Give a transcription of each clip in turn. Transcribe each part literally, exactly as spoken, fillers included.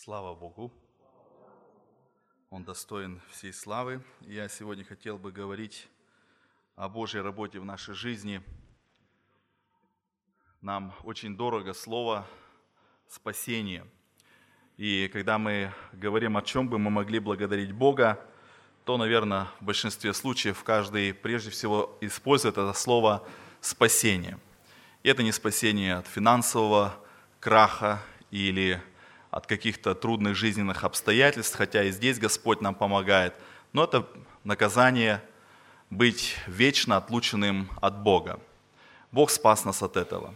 Слава Богу! Он достоин всей славы. Я сегодня хотел бы говорить о Божьей работе в нашей жизни. Нам очень дорого слово «спасение». И когда мы говорим, о чем бы мы могли благодарить Бога, то, наверное, в большинстве случаев каждый прежде всего использует это слово «спасение». И это не спасение от финансового краха или от каких-то трудных жизненных обстоятельств, хотя и здесь Господь нам помогает, но это наказание быть вечно отлученным от Бога. Бог спас нас от этого.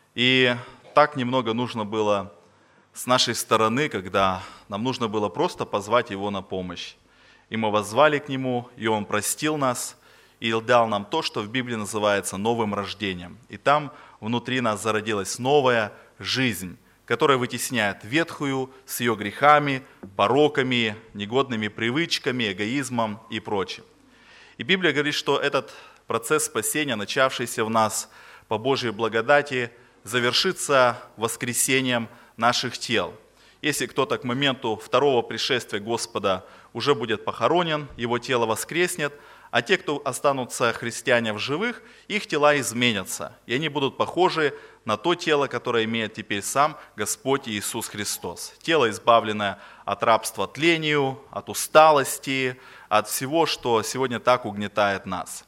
И так немного нужно было с нашей стороны, когда нам нужно было просто позвать Его на помощь. И мы воззвали к Нему, и Он простил нас, и дал нам то, что в Библии называется новым рождением. И там внутри нас зародилась новая жизнь, которая вытесняет ветхую с ее грехами, пороками, негодными привычками, эгоизмом и прочим. И Библия говорит, что этот процесс спасения, начавшийся в нас по Божьей благодати, завершится воскресением наших тел. Если кто-то к моменту второго пришествия Господа уже будет похоронен, его тело воскреснет, а те, кто останутся христиане в живых, их тела изменятся, и они будут похожи на то тело, которое имеет теперь сам Господь Иисус Христос. Тело, избавленное от рабства тлению, от усталости, от всего, что сегодня так угнетает нас.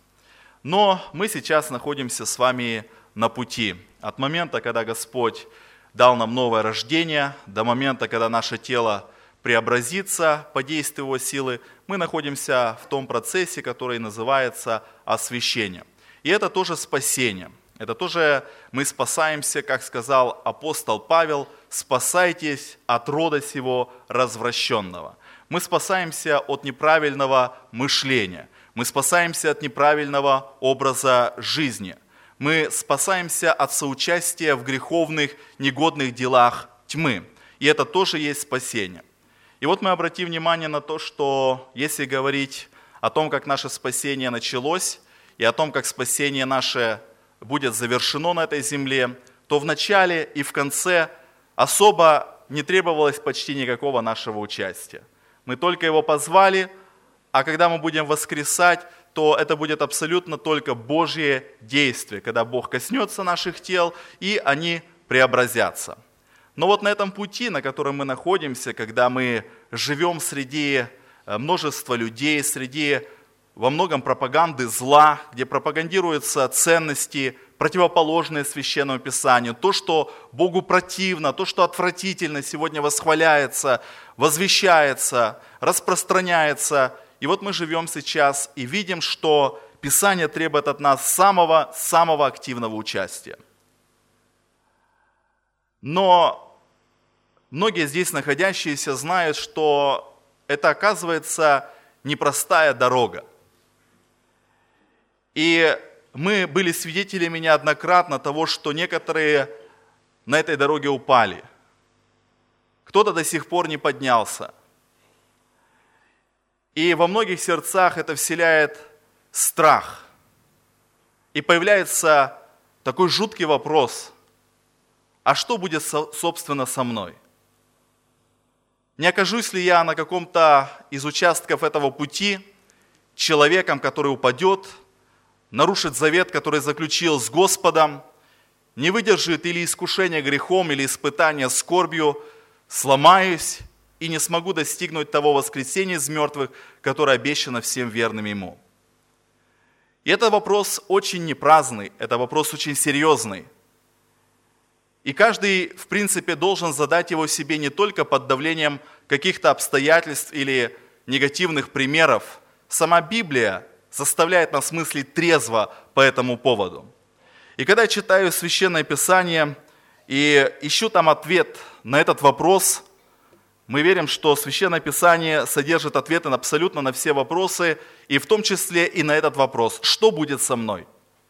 Но мы сейчас находимся с вами на пути. От момента, когда Господь дал нам новое рождение, до момента, когда наше тело преобразится по действию Его силы, мы находимся в том процессе, который называется освящением. И это тоже спасение. Это тоже мы спасаемся, как сказал апостол Павел, спасайтесь от рода сего развращенного. Мы спасаемся от неправильного мышления. Мы спасаемся от неправильного образа жизни. Мы спасаемся от соучастия в греховных, негодных делах тьмы. И это тоже есть спасение. И вот мы обратим внимание на то, что если говорить о том, как наше спасение началось, и о том, как спасение наше будет завершено на этой земле, то в начале и в конце особо не требовалось почти никакого нашего участия. Мы только Его позвали, а когда мы будем воскресать, то это будет абсолютно только Божье действие, когда Бог коснется наших тел, и они преобразятся. Но вот на этом пути, на котором мы находимся, когда мы живем среди множества людей, среди во многом пропаганды зла, где пропагандируются ценности, противоположные Священному Писанию, то, что Богу противно, то, что отвратительно, сегодня восхваляется, возвещается, распространяется. И вот мы живем сейчас и видим, что Писание требует от нас самого-самого активного участия. Но многие здесь находящиеся знают, что это, оказывается, непростая дорога. И мы были свидетелями неоднократно того, что некоторые на этой дороге упали. Кто-то до сих пор не поднялся. И во многих сердцах это вселяет страх. И появляется такой жуткий вопрос: а что будет, собственно, со мной? Не окажусь ли я на каком-то из участков этого пути человеком, который упадет, нарушит завет, который заключил с Господом, не выдержит или искушения грехом, или испытания скорбью, сломаюсь и не смогу достигнуть того воскресения из мертвых, которое обещано всем верным Ему? И это вопрос очень непраздный, это вопрос очень серьезный. И каждый, в принципе, должен задать его себе не только под давлением каких-то обстоятельств или негативных примеров. Сама Библия заставляет нас мыслить трезво по этому поводу. И когда я читаю Священное Писание и ищу там ответ на этот вопрос, мы верим, что Священное Писание содержит ответы абсолютно на все вопросы, и в том числе и на этот вопрос: что будет со мной?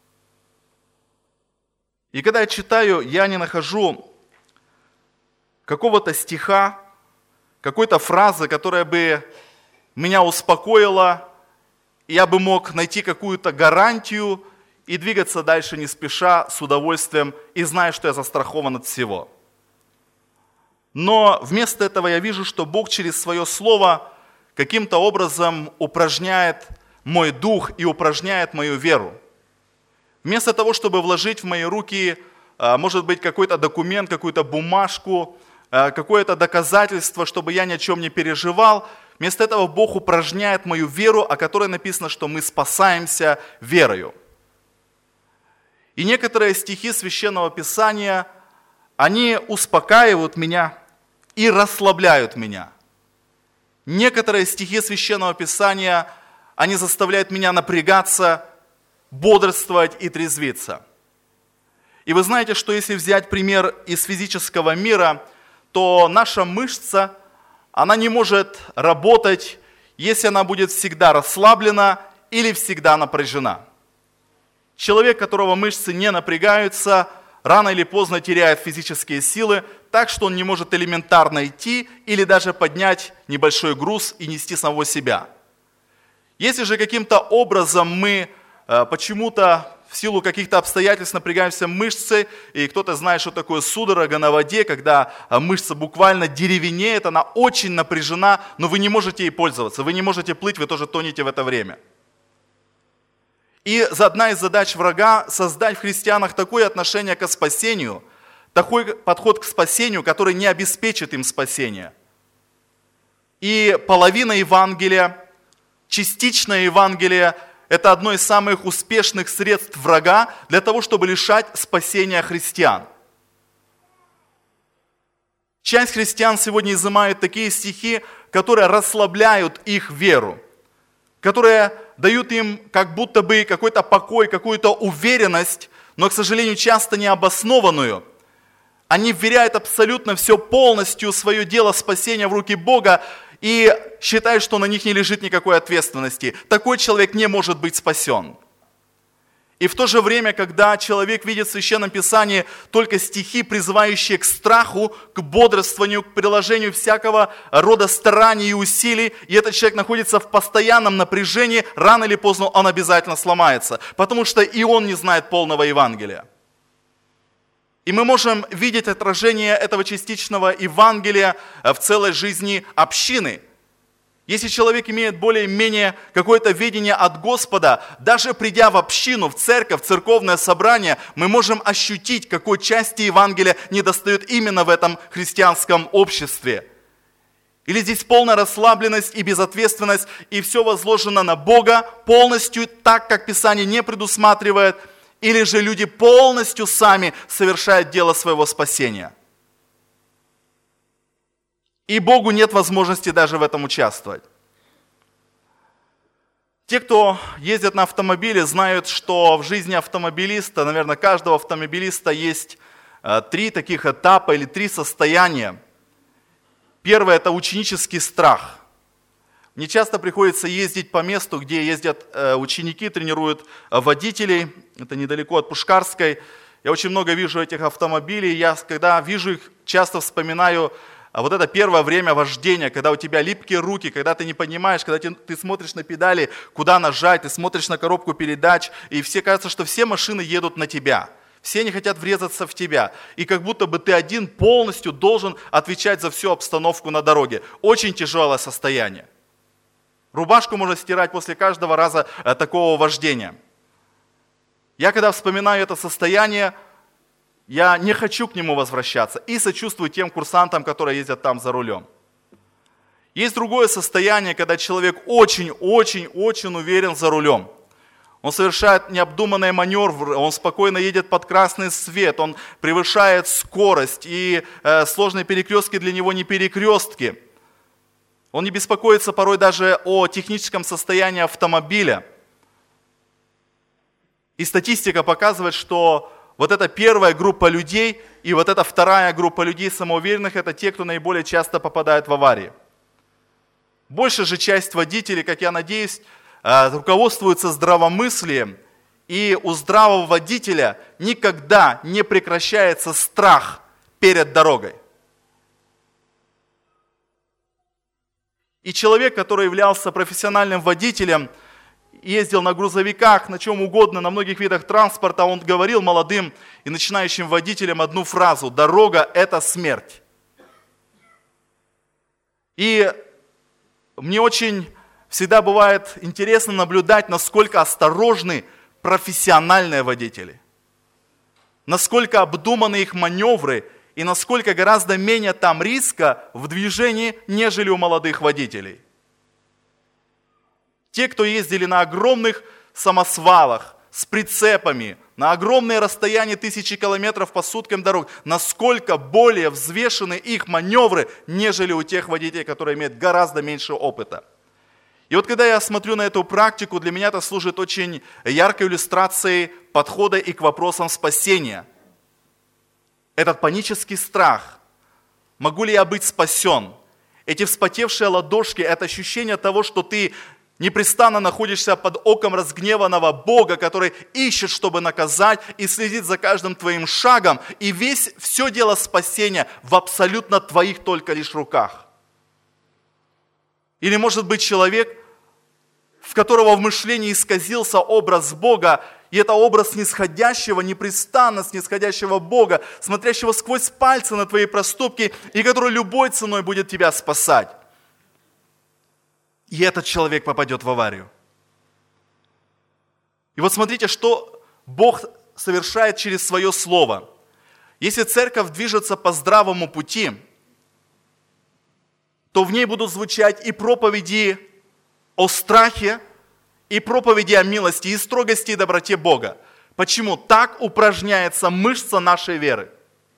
И когда я читаю, я не нахожу какого-то стиха, какой-то фразы, которая бы меня успокоила, и я бы мог найти какую-то гарантию и двигаться дальше не спеша, с удовольствием, и зная, что я застрахован от всего. Но вместо этого я вижу, что Бог через свое слово каким-то образом упражняет мой дух и упражняет мою веру. Вместо того, чтобы вложить в мои руки, может быть, какой-то документ, какую-то бумажку, какое-то доказательство, чтобы я ни о чем не переживал, вместо этого Бог упражняет мою веру, о которой написано, что мы спасаемся верою. И некоторые стихи Священного Писания, они успокаивают меня и расслабляют меня. Некоторые стихи Священного Писания, они заставляют меня напрягаться, бодрствовать и трезвиться. И вы знаете, что если взять пример из физического мира, то наша мышца, она не может работать, если она будет всегда расслаблена или всегда напряжена. Человек, которого мышцы не напрягаются, рано или поздно теряет физические силы, так что он не может элементарно идти или даже поднять небольшой груз и нести самого себя. Если же каким-то образом мы э, почему-то в силу каких-то обстоятельств напрягаемся мышцы, и кто-то знает, что такое судорога на воде, когда мышца буквально деревенеет, она очень напряжена, но вы не можете ей пользоваться, вы не можете плыть, вы тоже тонете в это время. И одна из задач врага – создать в христианах такое отношение к спасению, такой подход к спасению, который не обеспечит им спасение. И половина Евангелия, частичное Евангелие – это одно из самых успешных средств врага для того, чтобы лишать спасения христиан. Часть христиан сегодня изымают такие стихи, которые расслабляют их веру, которые дают им как будто бы какой-то покой, какую-то уверенность, но, к сожалению, часто необоснованную. Они вверяют абсолютно все полностью, свое дело спасения в руки Бога, и считают, что на них не лежит никакой ответственности. Такой человек не может быть спасен. И в то же время, когда человек видит в Священном Писании только стихи, призывающие к страху, к бодрствованию, к приложению всякого рода стараний и усилий, и этот человек находится в постоянном напряжении, рано или поздно он обязательно сломается, потому что и он не знает полного Евангелия. И мы можем видеть отражение этого частичного Евангелия в целой жизни общины. Если человек имеет более-менее какое-то видение от Господа, даже придя в общину, в церковь, в церковное собрание, мы можем ощутить, какой части Евангелия недостает именно в этом христианском обществе. Или здесь полная расслабленность и безответственность, и все возложено на Бога полностью так, как Писание не предусматривает, или же люди полностью сами совершают дело своего спасения. И Богу нет возможности даже в этом участвовать. Те, кто ездит на автомобиле, знают, что в жизни автомобилиста, наверное, каждого автомобилиста есть три таких этапа или три состояния. Первое – это ученический страх. Мне часто приходится ездить по месту, где ездят ученики, тренируют водителей. Это недалеко от Пушкарской. Я очень много вижу этих автомобилей. Я, когда вижу их, часто вспоминаю вот это первое время вождения, когда у тебя липкие руки, когда ты не понимаешь, когда ты, ты смотришь на педали, куда нажать, ты смотришь на коробку передач, и все кажется, что все машины едут на тебя. Все не хотят врезаться в тебя. И как будто бы ты один полностью должен отвечать за всю обстановку на дороге. Очень тяжелое состояние. Рубашку можно стирать после каждого раза такого вождения. Я когда вспоминаю это состояние, я не хочу к нему возвращаться и сочувствую тем курсантам, которые ездят там за рулем. Есть другое состояние, когда человек очень-очень-очень уверен за рулем. Он совершает необдуманные маневры, он спокойно едет под красный свет, он превышает скорость, и э, сложные перекрестки для него не перекрестки. Он не беспокоится порой даже о техническом состоянии автомобиля. И статистика показывает, что вот эта первая группа людей и вот эта вторая группа людей самоуверенных – это те, кто наиболее часто попадает в аварии. Большая же часть водителей, как я надеюсь, руководствуются здравомыслием, и у здравого водителя никогда не прекращается страх перед дорогой. И человек, который являлся профессиональным водителем, ездил на грузовиках, на чем угодно, на многих видах транспорта, он говорил молодым и начинающим водителям одну фразу: «Дорога – это смерть». И мне очень всегда бывает интересно наблюдать, насколько осторожны профессиональные водители, насколько обдуманы их маневры и насколько гораздо менее там риска в движении, нежели у молодых водителей. Те, кто ездили на огромных самосвалах, с прицепами, на огромные расстояния тысячи километров по суткам дорог, насколько более взвешены их маневры, нежели у тех водителей, которые имеют гораздо меньше опыта. И вот когда я смотрю на эту практику, для меня это служит очень яркой иллюстрацией подхода и к вопросам спасения. Этот панический страх. Могу ли я быть спасен? Эти вспотевшие ладошки, это ощущение того, что ты непрестанно находишься под оком разгневанного Бога, который ищет, чтобы наказать и следит за каждым твоим шагом. И весь, все дело спасения в абсолютно твоих только лишь руках. Или может быть человек, в которого в мышлении исказился образ Бога, и это образ снисходящего, непрестанно снисходящего Бога, смотрящего сквозь пальцы на твои проступки, и который любой ценой будет тебя спасать. И этот человек попадет в аварию. И вот смотрите, что Бог совершает через свое слово. Если церковь движется по здравому пути, то в ней будут звучать и проповеди о страхе, и проповеди о милости, и строгости, и доброте Бога. Почему? Так упражняется мышца нашей веры.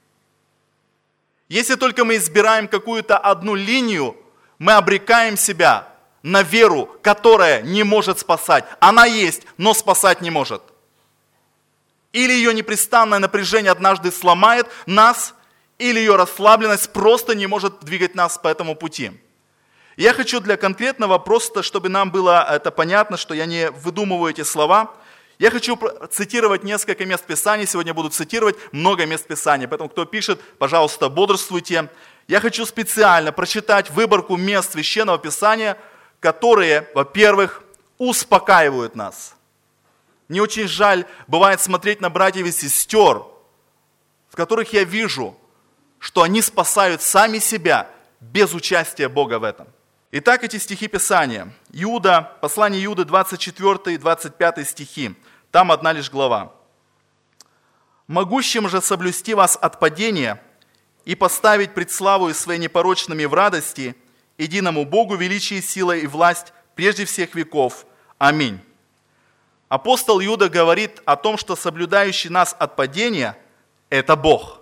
Если только мы избираем какую-то одну линию, мы обрекаем себя на веру, которая не может спасать. Она есть, но спасать не может. Или ее непрестанное напряжение однажды сломает нас, или ее расслабленность просто не может двигать нас по этому пути. Я хочу для конкретного, просто чтобы нам было это понятно, что я не выдумываю эти слова, я хочу цитировать несколько мест Писания, сегодня буду цитировать много мест Писания, поэтому кто пишет, пожалуйста, бодрствуйте. Я хочу специально прочитать выборку мест Священного Писания, которые, во-первых, успокаивают нас. Мне очень жаль, бывает, смотреть на братьев и сестер, в которых я вижу, что они спасают сами себя без участия Бога в этом. Итак, эти стихи Писания. Иуда, послание Иуды, двадцать четвёртый и двадцать пятый стихи. Там одна лишь глава. «Могущим же соблюсти вас от падения и поставить пред славою своей непорочными в радости, единому Богу величие, сила и власть прежде всех веков. Аминь». Апостол Иуда говорит о том, что соблюдающий нас от падения – это Бог.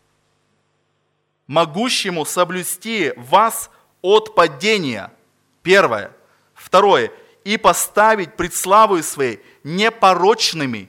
Могущему соблюсти вас от падения. Первое. Второе. И поставить пред славою своей непорочными.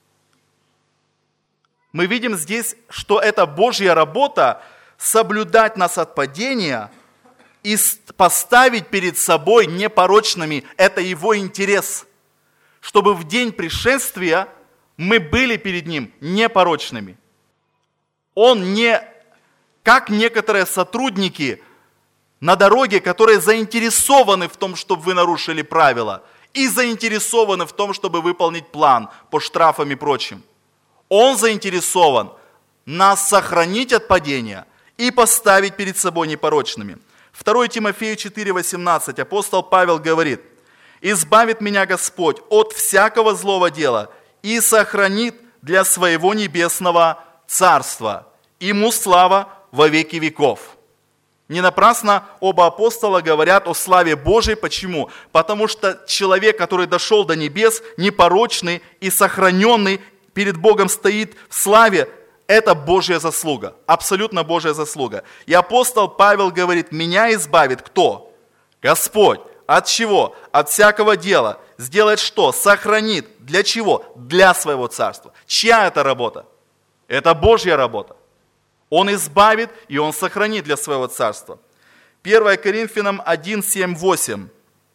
Мы видим здесь, что это Божья работа соблюдать нас от падения и поставить перед собой непорочными. Это Его интерес. Чтобы в день пришествия мы были перед Ним непорочными. Он не, как некоторые сотрудники на дороге, которые заинтересованы в том, чтобы вы нарушили правила, и заинтересованы в том, чтобы выполнить план по штрафам и прочим. Он заинтересован нас сохранить от падения и поставить перед собой непорочными. второе Тимофею четыре восемнадцать апостол Павел говорит: «Избавит меня Господь от всякого злого дела и сохранит для своего небесного царства. Ему слава во веки веков». Не напрасно оба апостола говорят о славе Божией. Почему? Потому что человек, который дошел до небес, непорочный и сохраненный, перед Богом стоит в славе, это Божья заслуга, абсолютно Божья заслуга. И апостол Павел говорит: «Меня избавит кто? Господь». От чего? От всякого дела. Сделает что? Сохранит. Для чего? Для своего царства. Чья это работа? Это Божья работа. Он избавит и Он сохранит для своего царства. первое Коринфянам один, семь, восемь.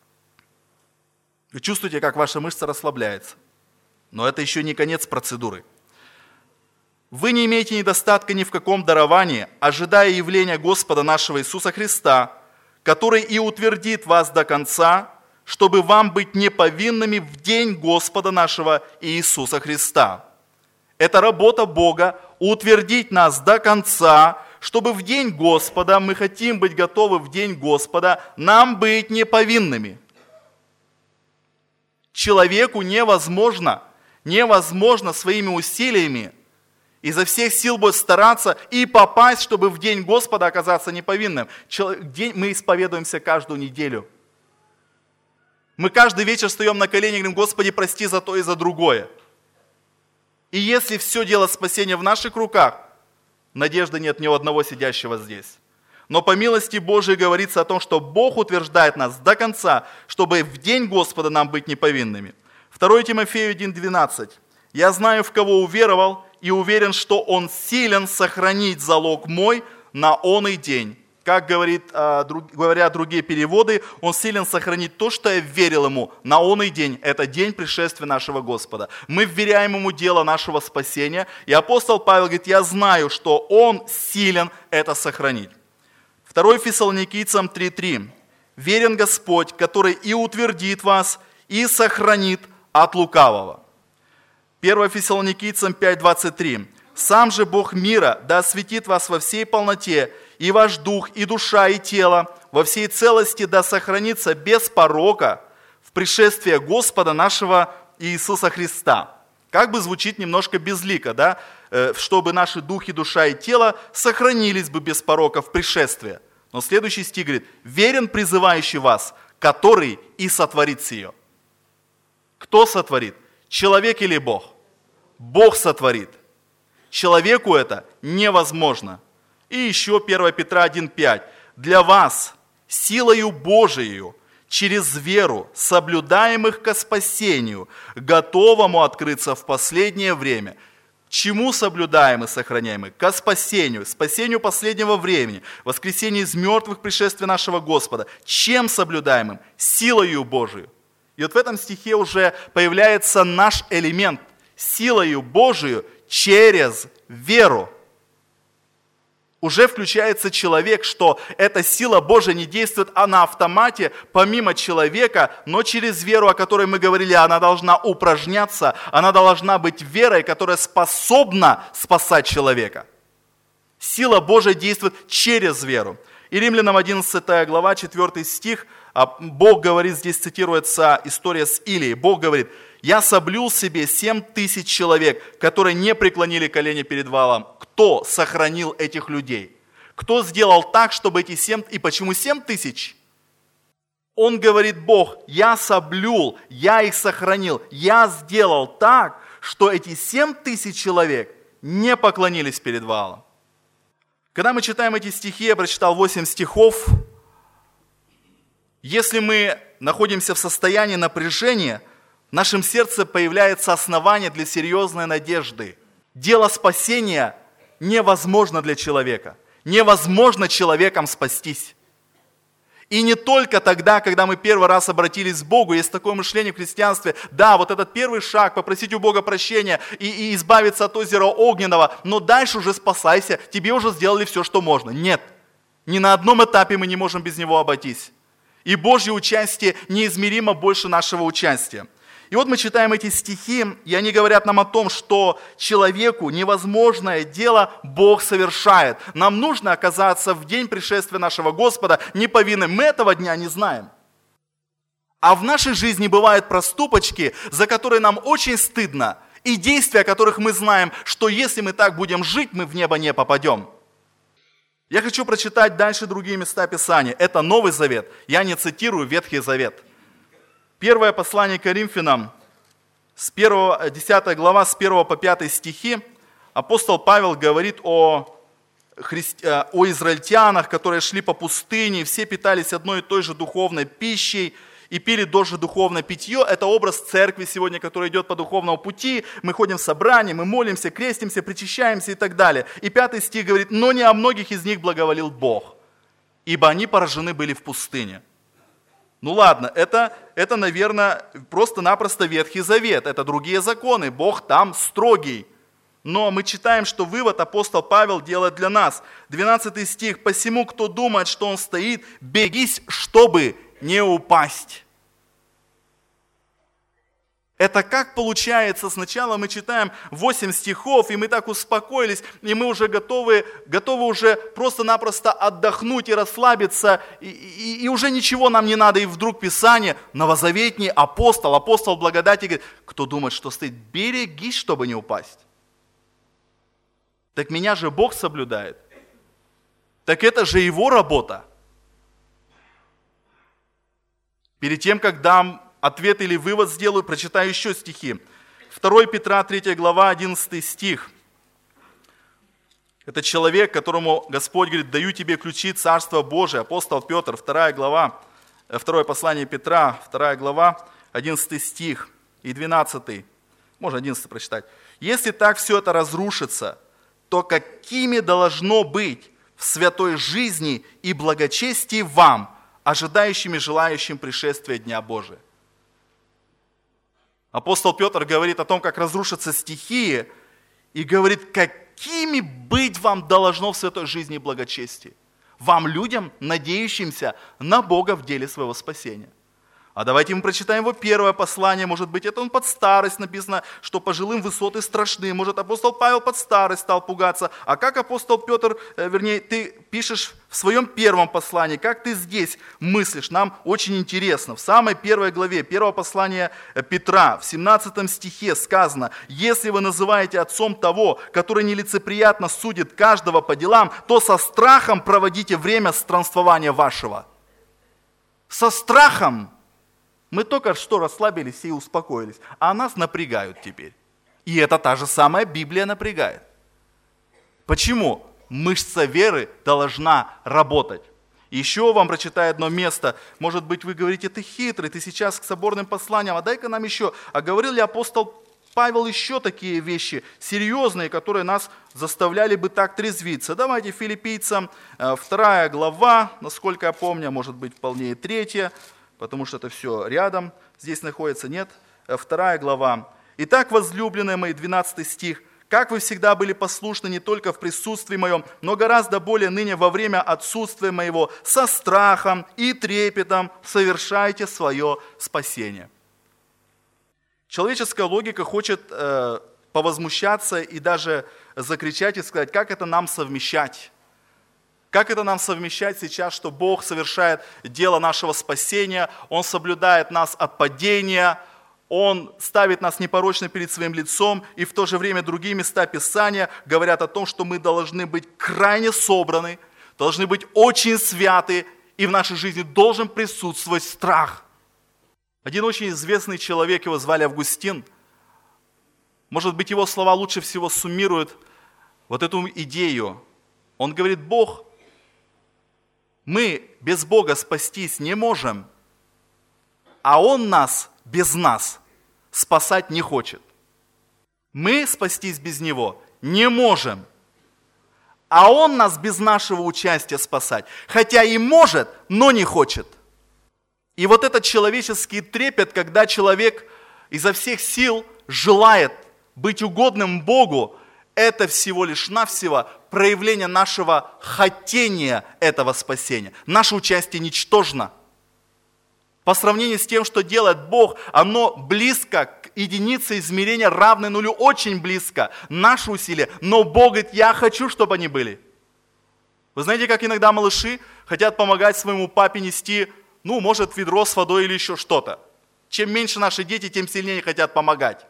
Вы чувствуете, как ваша мышца расслабляется. Но это еще не конец процедуры. «Вы не имеете недостатка ни в каком даровании, ожидая явления Господа нашего Иисуса Христа, который и утвердит вас до конца, чтобы вам быть неповинными в день Господа нашего Иисуса Христа». Это работа Бога – утвердить нас до конца, чтобы в день Господа, мы хотим быть готовы в день Господа, нам быть неповинными. Человеку невозможно, невозможно своими усилиями изо всех сил будет стараться и попасть, чтобы в день Господа оказаться неповинным. Мы исповедуемся каждую неделю. Мы каждый вечер встаем на колени и говорим: Господи, прости за то и за другое. И если все дело спасения в наших руках, надежды нет ни у одного сидящего здесь. Но по милости Божией говорится о том, что Бог утверждает нас до конца, чтобы в день Господа нам быть неповинными. второе Тимофею один двенадцать. «Я знаю, в кого уверовал, и уверен, что Он силен сохранить залог мой на оный день». Как говорит, говорят другие переводы, Он силен сохранить то, что я верил Ему на оный день. Это день пришествия нашего Господа. Мы вверяем Ему дело нашего спасения. И апостол Павел говорит: я знаю, что Он силен это сохранить. второе Фессалоникийцам три три. «Верен Господь, который и утвердит вас, и сохранит от лукавого». первое Фессалоникийцам пять двадцать три. «Сам же Бог мира да осветит вас во всей полноте, и ваш дух, и душа, и тело во всей целости да сохранится без порока в пришествие Господа нашего Иисуса Христа». Как бы звучит немножко безлико, да? Чтобы наши дух, и душа, и тело сохранились бы без порока в пришествие. Но следующий стих говорит: «Верен призывающий вас, который и сотворит сие». Кто сотворит? Человек или Бог? Бог сотворит. Человеку это невозможно. И еще первое Петра один пять. «Для вас силою Божией через веру, соблюдаемых ко спасению, готовому открыться в последнее время». Чему соблюдаем и сохраняем? Ко спасению, спасению последнего времени, воскресению из мертвых, пришествия нашего Господа. Чем соблюдаемым? Силою Божию. И вот в этом стихе уже появляется наш элемент. Силою Божию через веру. Уже включается человек, что эта сила Божия не действует а на автомате, помимо человека, но через веру, о которой мы говорили, она должна упражняться, она должна быть верой, которая способна спасать человека. Сила Божия действует через веру. И Римлянам одиннадцатая глава, четвёртый стих, Бог говорит, здесь цитируется история с Илией. Бог говорит: «Я соблюл себе семь тысяч человек, которые не преклонили колени перед Ваалом». Кто сохранил этих людей? Кто сделал так, чтобы эти семь... И почему семь тысяч? Он говорит, Бог: я соблюл, я их сохранил. Я сделал так, что эти семь тысяч человек не поклонились перед Ваалом. Когда мы читаем эти стихи, я прочитал восемь стихов. Если мы находимся в состоянии напряжения, в нашем сердце появляется основание для серьезной надежды. Дело спасения невозможно для человека. Невозможно человеком спастись. И не только тогда, когда мы первый раз обратились к Богу, есть такое мышление в христианстве, да, вот этот первый шаг, попросить у Бога прощения и, и избавиться от озера огненного, но дальше уже спасайся, тебе уже сделали все, что можно. Нет, ни на одном этапе мы не можем без Него обойтись. И Божье участие неизмеримо больше нашего участия. И вот мы читаем эти стихи, и они говорят нам о том, что человеку невозможное дело Бог совершает. Нам нужно оказаться в день пришествия нашего Господа неповинным. Мы этого дня не знаем. А в нашей жизни бывают проступочки, за которые нам очень стыдно, и действия, о которых мы знаем, что если мы так будем жить, мы в небо не попадем. Я хочу прочитать дальше другие места Писания. Это Новый Завет. Я не цитирую Ветхий Завет. Первое послание к Коринфянам, с первого, десятая глава, с первого по пятый стихи, апостол Павел говорит о, христи... о израильтянах, которые шли по пустыне, все питались одной и той же духовной пищей и пили тоже духовное питье. Это образ церкви сегодня, которая идет по духовному пути. Мы ходим в собрания, мы молимся, крестимся, причащаемся и так далее. И пятый стих говорит: «Но не о многих из них благоволил Бог, ибо они поражены были в пустыне». Ну ладно, это, это, наверное, просто-напросто Ветхий Завет, это другие законы, Бог там строгий. Но мы читаем, что вывод апостол Павел делает для нас. двенадцатый стих: «Посему, кто думает, что он стоит, бегись, чтобы не упасть». Это как получается? Сначала мы читаем восемь стихов, и мы так успокоились, и мы уже готовы, готовы уже просто-напросто отдохнуть и расслабиться, и, и, и уже ничего нам не надо. И вдруг Писание, новозаветний апостол, апостол благодати, говорит, кто думает, что стоит, берегись, чтобы не упасть. Так меня же Бог соблюдает. Так это же Его работа. Перед тем, как дам ответ или вывод сделаю, прочитаю еще стихи. второе Петра, третья глава, одиннадцатый стих. Это человек, которому Господь говорит, даю тебе ключи Царства Божия. Апостол Петр, вторая глава, второе послание Петра, вторая глава, одиннадцатый стих и двенадцатый. Можно одиннадцатый прочитать. Если так все это разрушится, то какими должно быть в святой жизни и благочестии вам, ожидающими, желающим пришествия Дня Божия? Апостол Петр говорит о том, как разрушатся стихии, и говорит, какими быть вам должно в святой жизни и благочестии. Вам, людям, надеющимся на Бога в деле своего спасения. А давайте мы прочитаем его первое послание, может быть, это он под старость написано, что пожилым высоты страшны. Может, апостол Павел под старость стал пугаться. А как апостол Петр, вернее, ты пишешь в своем первом послании, как ты здесь мыслишь, нам очень интересно. В самой первой главе первого послания Петра, в семнадцатом стихе сказано, если вы называете отцом того, который нелицеприятно судит каждого по делам, то со страхом проводите время странствования вашего. Со страхом. Мы только что расслабились и успокоились, а нас напрягают теперь. И это та же самая Библия напрягает. Почему? Мышца веры должна работать. Еще вам прочитаю одно место. Может быть, вы говорите, ты хитрый, ты сейчас к соборным посланиям, а дай-ка нам еще. А говорил ли апостол Павел еще такие вещи серьезные, которые нас заставляли бы так трезвиться? Давайте филиппийцам, вторая глава, насколько я помню, может быть, вполне и третья, потому что это все рядом, здесь находится, нет, вторая глава. «Итак, возлюбленные мои», двенадцатый стих, «как вы всегда были послушны не только в присутствии моем, но гораздо более ныне во время отсутствия моего, со страхом и трепетом совершайте свое спасение». Человеческая логика хочет э, повозмущаться и даже закричать и сказать, как это нам совмещать. Как это нам совмещать сейчас, что Бог совершает дело нашего спасения, Он соблюдает нас от падения, Он ставит нас непорочно перед Своим лицом, и в то же время другие места Писания говорят о том, что мы должны быть крайне собраны, должны быть очень святы, и в нашей жизни должен присутствовать страх. Один очень известный человек, его звали Августин, может быть, его слова лучше всего суммируют вот эту идею. Он говорит, Бог, мы без Бога спастись не можем, а Он нас без нас спасать не хочет. Мы спастись без Него не можем, а Он нас без нашего участия спасать, хотя и может, но не хочет. И вот этот человеческий трепет, когда человек изо всех сил желает быть угодным Богу, это всего лишь навсего проявление нашего хотения этого спасения. Наше участие ничтожно. По сравнению с тем, что делает Бог, оно близко к единице измерения, равной нулю, очень близко. Наши усилия. Но Бог говорит, я хочу, чтобы они были. Вы знаете, как иногда малыши хотят помогать своему папе нести, ну, может, ведро с водой или еще что-то. Чем меньше наши дети, тем сильнее хотят помогать.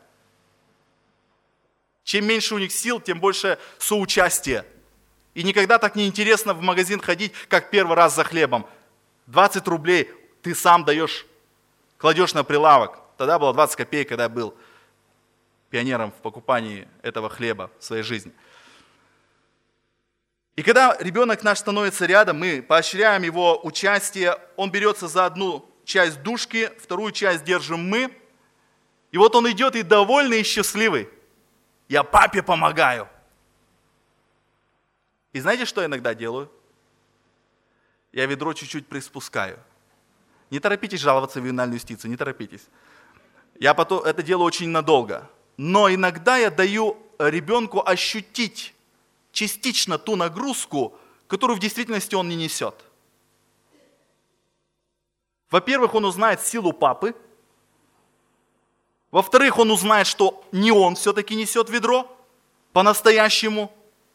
Чем меньше у них сил, тем больше соучастия. И никогда так не интересно в магазин ходить, как первый раз за хлебом. двадцать рублей ты сам даешь, кладешь на прилавок. Тогда было двадцать копеек, когда я был пионером в покупании этого хлеба в своей жизни. И когда ребенок наш становится рядом, мы поощряем его участие, он берется за одну часть дужки, вторую часть держим мы. И вот он идет и довольный, и счастливый. Я папе помогаю. И знаете, что я иногда делаю? Я ведро чуть-чуть приспускаю. Не торопитесь жаловаться в ювенальную юстицию, не торопитесь. Я потом это делаю очень надолго. Но иногда я даю ребенку ощутить частично ту нагрузку, которую в действительности он не несет. Во-первых, он узнает силу папы. Во-вторых, он узнает, что не он все-таки несет ведро по-настоящему.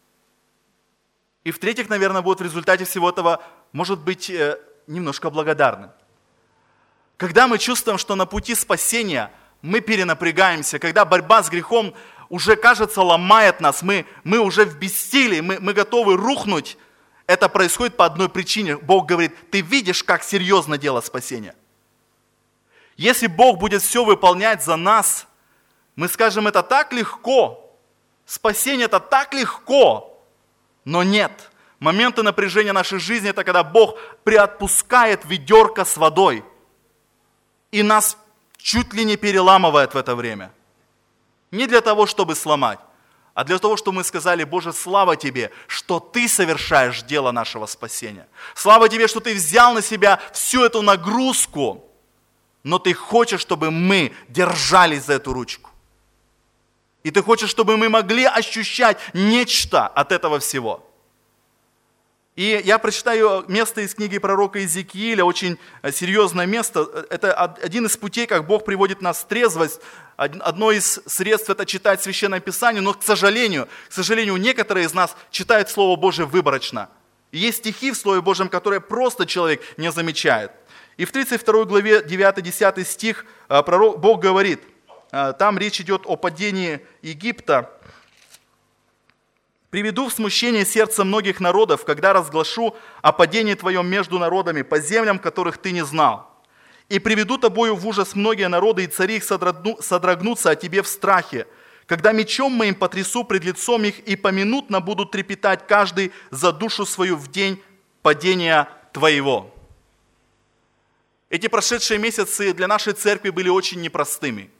И в-третьих, наверное, будет в результате всего этого, может быть, немножко благодарным. Когда мы чувствуем, что на пути спасения мы перенапрягаемся, когда борьба с грехом уже, кажется, ломает нас, мы, мы уже в бессилии, мы, мы готовы рухнуть, это происходит по одной причине. Бог говорит, ты видишь, как серьезно дело спасения. Если Бог будет все выполнять за нас, мы скажем, это так легко, спасение это так легко, но нет. Моменты напряжения нашей жизни, это когда Бог приотпускает ведерко с водой и нас чуть ли не переламывает в это время. Не для того, чтобы сломать, а для того, чтобы мы сказали, Боже, слава Тебе, что Ты совершаешь дело нашего спасения. Слава Тебе, что Ты взял на себя всю эту нагрузку, но Ты хочешь, чтобы мы держались за эту ручку. И Ты хочешь, чтобы мы могли ощущать нечто от этого всего. И я прочитаю место из книги пророка Иезекииля, очень серьезное место. Это один из путей, как Бог приводит нас в трезвость. Одно из средств – это читать Священное Писание, но, к сожалению, к сожалению, некоторые из нас читают Слово Божие выборочно. И есть стихи в Слове Божьем, которые просто человек не замечает. И в тридцать второй главе девятый-десятый стих пророк, Бог говорит, там речь идет о падении Египта. «Приведу в смущение сердце многих народов, когда разглашу о падении твоем между народами, по землям, которых ты не знал. И приведу тобою в ужас многие народы, и цари их содрогнутся о тебе в страхе, когда мечом моим потрясу пред лицом их, и поминутно будут трепетать каждый за душу свою в день падения твоего». Эти прошедшие месяцы для нашей церкви были очень непростыми.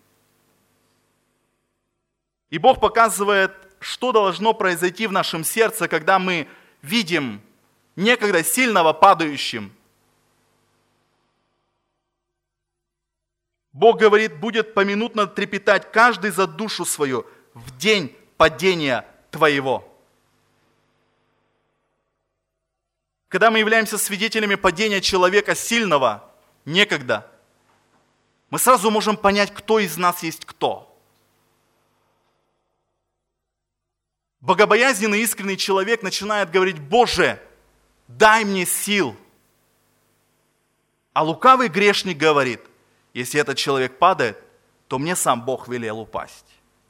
И Бог показывает, что должно произойти в нашем сердце, когда мы видим некогда сильного падающим. Бог говорит, будет поминутно трепетать каждый за душу свою в день падения твоего. Когда мы являемся свидетелями падения человека сильного, некогда, мы сразу можем понять, кто из нас есть кто. Богобоязненный, искренний человек начинает говорить, Боже, дай мне сил. А лукавый грешник говорит, если этот человек падает, то мне сам Бог велел упасть.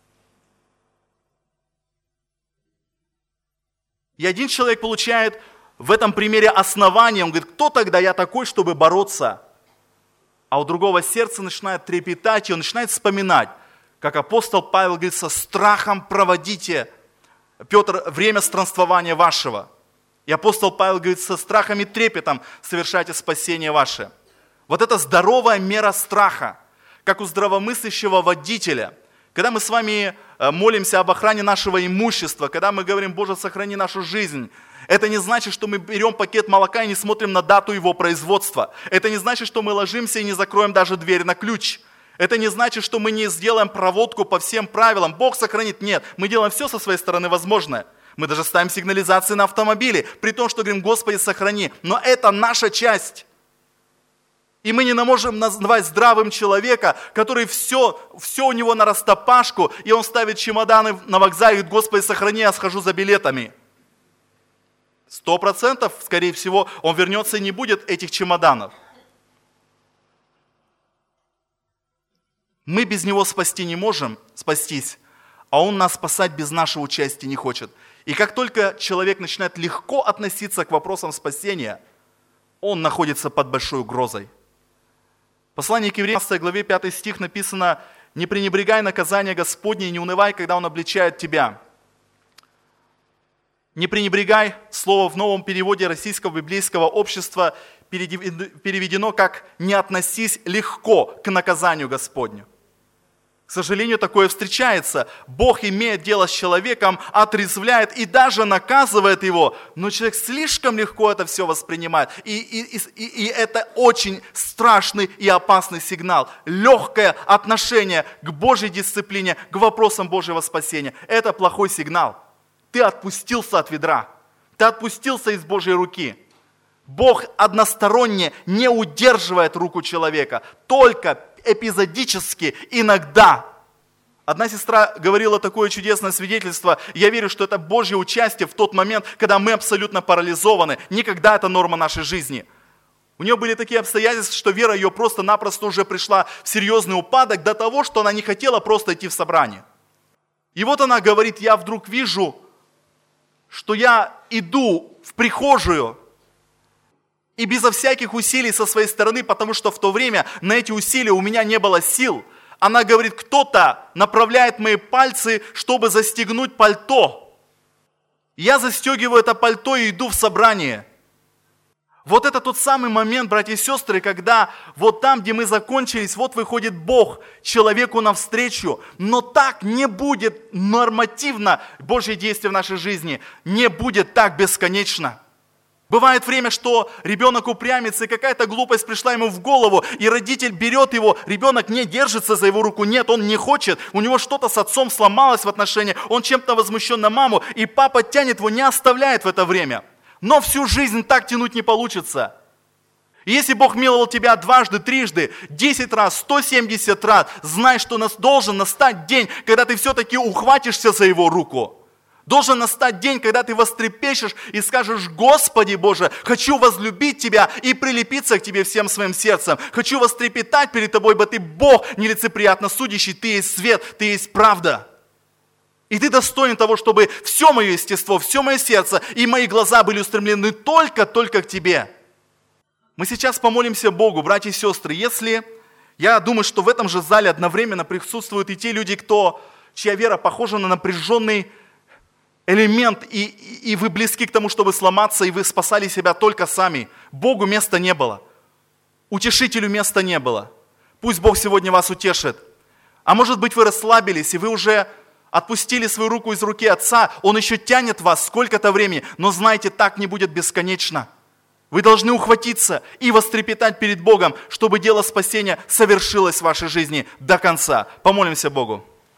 И один человек получает в этом примере основание, он говорит, кто тогда я такой, чтобы бороться? А у другого сердце начинает трепетать, и он начинает вспоминать, как апостол Павел говорит, со страхом проводите, Петр, время странствования вашего. И апостол Павел говорит, со страхом и трепетом совершайте спасение ваше. Вот это здоровая мера страха, как у здравомыслящего водителя. Когда мы с вами молимся об охране нашего имущества, когда мы говорим, Боже, сохрани нашу жизнь, это не значит, что мы берем пакет молока и не смотрим на дату его производства. Это не значит, что мы ложимся и не закроем даже дверь на ключ. Это не значит, что мы не сделаем проводку по всем правилам. Бог сохранит. Нет, мы делаем все со своей стороны возможное. Мы даже ставим сигнализации на автомобиле, при том, что говорим, Господи, сохрани. Но это наша часть. И мы не можем назвать здравым человека, который все, все у него нарастопашку, и он ставит чемоданы на вокзале и говорит, Господи, сохрани, я схожу за билетами. Сто процентов, скорее всего, он вернется и не будет этих чемоданов. Мы без него спасти не можем, спастись, а он нас спасать без нашего участия не хочет. И как только человек начинает легко относиться к вопросам спасения, он находится под большой угрозой. В послании к Евреям, пятнадцатой главе, пятый стих написано, «Не пренебрегай наказание Господне и не унывай, когда Он обличает тебя». Не пренебрегай, слово в новом переводе российского библейского общества переведено как «не относись легко к наказанию Господню». К сожалению, такое встречается. Бог имеет дело с человеком, отрезвляет и даже наказывает его, но человек слишком легко это все воспринимает. И, и, и, и это очень страшный и опасный сигнал. Легкое отношение к Божьей дисциплине, к вопросам Божьего спасения. Это плохой сигнал. Ты отпустился от ведра, ты отпустился из Божьей руки. Бог односторонне не удерживает руку человека, только эпизодически, иногда. Одна сестра говорила такое чудесное свидетельство. Я верю, что это Божье участие в тот момент, когда мы абсолютно парализованы. Никогда это норма нашей жизни. У нее были такие обстоятельства, что вера ее просто-напросто уже пришла в серьезный упадок до того, что она не хотела просто идти в собрание. И вот она говорит, я вдруг вижу, что я иду в прихожую, и безо всяких усилий со своей стороны, потому что в то время на эти усилия у меня не было сил. Она говорит, кто-то направляет мои пальцы, чтобы застегнуть пальто. Я застегиваю это пальто и иду в собрание. Вот это тот самый момент, братья и сестры, когда вот там, где мы закончились, вот выходит Бог человеку навстречу. Но так не будет нормативно Божье действие в нашей жизни, не будет так бесконечно. Бывает время, что ребенок упрямится, и какая-то глупость пришла ему в голову, и родитель берет его, ребенок не держится за его руку, нет, он не хочет, у него что-то с отцом сломалось в отношениях, он чем-то возмущен на маму, и папа тянет его, не оставляет в это время. Но всю жизнь так тянуть не получится. И если Бог миловал тебя дважды, трижды, десять раз, сто семьдесят раз, знай, что нас должен настать день, когда ты все-таки ухватишься за его руку. Должен настать день, когда ты вострепещешь и скажешь, Господи Боже, хочу возлюбить Тебя и прилепиться к Тебе всем своим сердцем. Хочу вострепетать перед Тобой, ибо Ты Бог нелицеприятно судящий, Ты есть свет, Ты есть правда. И Ты достоин того, чтобы все мое естество, все мое сердце и мои глаза были устремлены только-только к Тебе. Мы сейчас помолимся Богу, братья и сестры. Если, я думаю, что в этом же зале одновременно присутствуют и те люди, кто, чья вера похожа на напряженный элемент, и, и, и вы близки к тому, чтобы сломаться, и вы спасали себя только сами. Богу места не было. Утешителю места не было. Пусть Бог сегодня вас утешит. А может быть, вы расслабились, и вы уже отпустили свою руку из руки Отца. Он еще тянет вас сколько-то времени, но знайте, так не будет бесконечно. Вы должны ухватиться и вострепетать перед Богом, чтобы дело спасения совершилось в вашей жизни до конца. Помолимся Богу.